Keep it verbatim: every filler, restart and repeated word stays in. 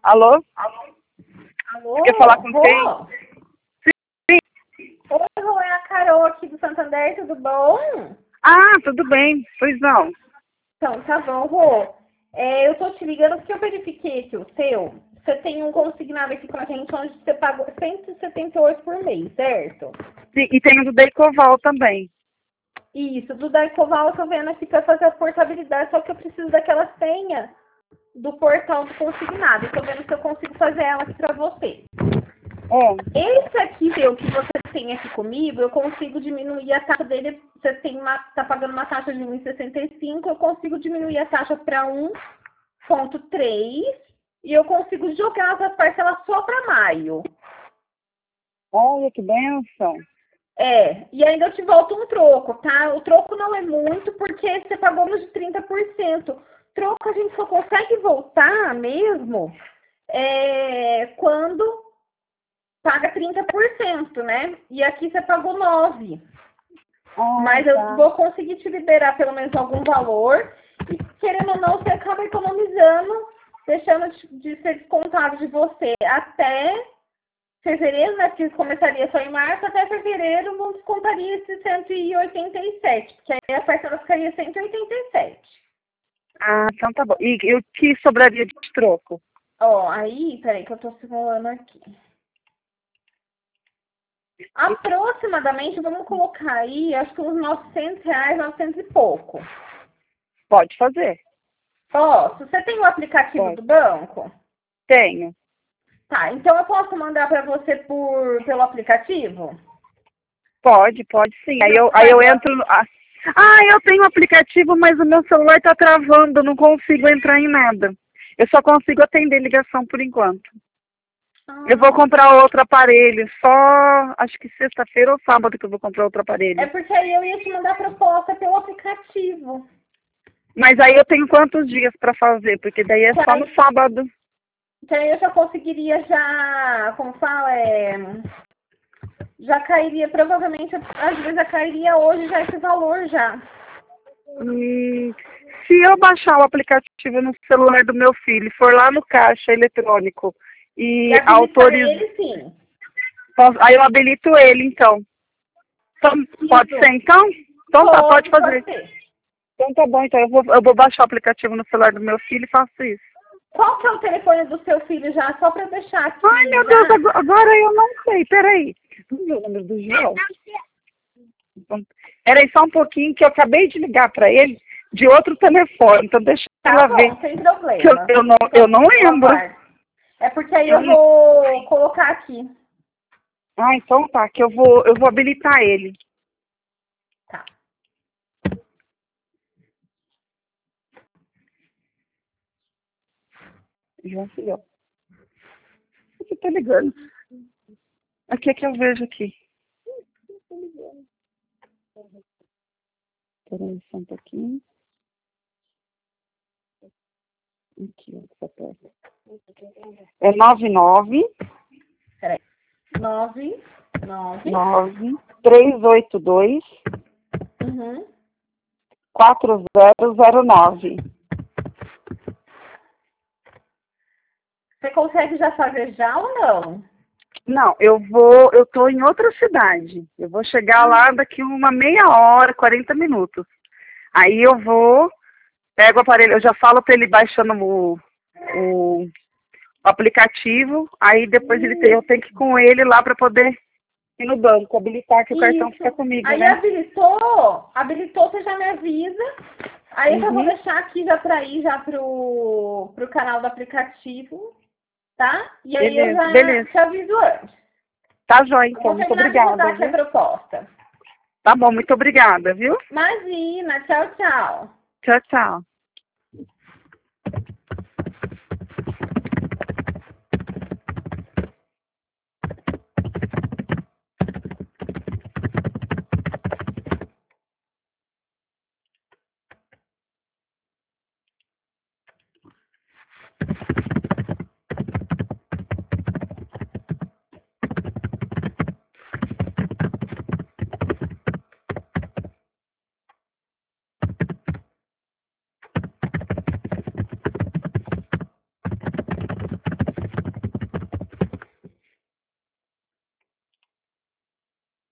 Alô? Alô? Quer falar com Rô? quem? Sim. Oi, Rô, é a Carol aqui do Santander, tudo bom? Ah, tudo bem. Pois não. Então, tá bom, Rô. É, eu tô te ligando porque eu verifiquei aqui o seu. Você tem um consignado aqui com a gente onde você pagou cento e setenta e oito por mês, certo? Sim, e tem o do Decoval também. Isso, do Daicoval eu tô vendo aqui pra fazer a portabilidade, só que eu preciso daquela senha do portal do consignado. Eu tô vendo se eu consigo fazer ela aqui pra você. É. Esse aqui, meu, que você tem aqui comigo, eu consigo diminuir a taxa dele. Você tem uma, tá pagando uma taxa de um vírgula sessenta e cinco, eu consigo diminuir a taxa para um vírgula três e eu consigo jogar essas parcelas só para maio. Olha que benção. É, e ainda eu te volto um troco, tá? O troco não é muito porque você pagou nos de trinta por cento. Troco a gente só consegue voltar mesmo é, quando paga trinta por cento, né? E aqui você pagou nove por cento. Ah, Mas tá. eu vou conseguir te liberar pelo menos algum valor. E querendo ou não, você acaba economizando, deixando de ser descontado de você até fevereiro, né? Porque começaria só em março, até fevereiro não descontaria esse cento e oitenta e sete, porque aí a parcela ficaria cento e oitenta e sete. Ah, então tá bom. E, e o que sobraria de troco? Ó, aí, peraí que eu tô simulando aqui. Aproximadamente, vamos colocar aí, acho que uns novecentos reais, novecentos e pouco. Pode fazer. Ó, se você tem o aplicativo Pode. do banco, Tenho. tá, então eu posso mandar para você por, pelo aplicativo? Pode, pode sim. Aí Não, eu, aí vai eu no- entro... no- Ah, ah, eu tenho o aplicativo, mas o meu celular tá travando, eu não consigo entrar em nada. Eu só consigo atender ligação por enquanto. Eu vou Ah, comprar outro aparelho, só acho que sexta-feira ou sábado que eu vou comprar outro é aparelho. porque aí eu ia te mandar a proposta pelo aplicativo. Mas aí eu tenho quantos dias para fazer? Porque daí é Que só no aí, sábado. que aí eu já conseguiria já, como fala, é, já cairia, provavelmente, às vezes já cairia hoje já esse valor já. Hum, se eu baixar o aplicativo no celular do meu filho, for lá no caixa eletrônico E e habilitar autorizar, ele, sim. aí eu habilito ele, então. Então, pode ser, Isso. então? Então tá, pode Pode, pode fazer. ser. Então tá bom, então eu vou, eu vou baixar o aplicativo no celular do meu filho e faço isso. Qual que é o telefone do seu filho já? Só para deixar Ai, aqui meu Deus, já. agora, agora eu não sei, peraí. Vamos ver o número do João? Peraí só um pouquinho que eu acabei de ligar para ele de outro telefone, então deixa Tá ela ver. bom, sem Que eu, problema. eu, não, eu Então, não eu lembro. aguardo. É porque aí Eu eu não- vou colocar aqui. Ah, então tá, que eu vou, eu vou habilitar ele. Tá. João Filho. Você tá ligando? Aqui é que eu vejo aqui. Peraí só um pouquinho. Aqui, ó, essa porta. É nove nove Peraí. Nove, nove. nove três oito dois Uhum. quatro zero zero nove. Você consegue já fazer já ou não? Não, eu vou, eu tô em outra cidade. Eu vou chegar lá daqui uma meia hora, quarenta minutos. Aí eu vou, pego o aparelho, eu já falo para ele baixando o, o aplicativo, aí depois ele tem, eu tenho que ir com ele lá para poder ir no banco, habilitar que o cartão fica Isso. comigo, Aí né? habilitou, habilitou, você já me avisa. Aí eu já vou Uhum. deixar aqui já para ir já pro, pro canal do aplicativo, tá? E aí eu Beleza, já beleza. te aviso antes. Tá jóia, Eu então. vou Muito terminar de mandar obrigada, aqui a viu? proposta. Tá bom, muito obrigada, viu? Imagina, tchau, tchau. Tchau, tchau.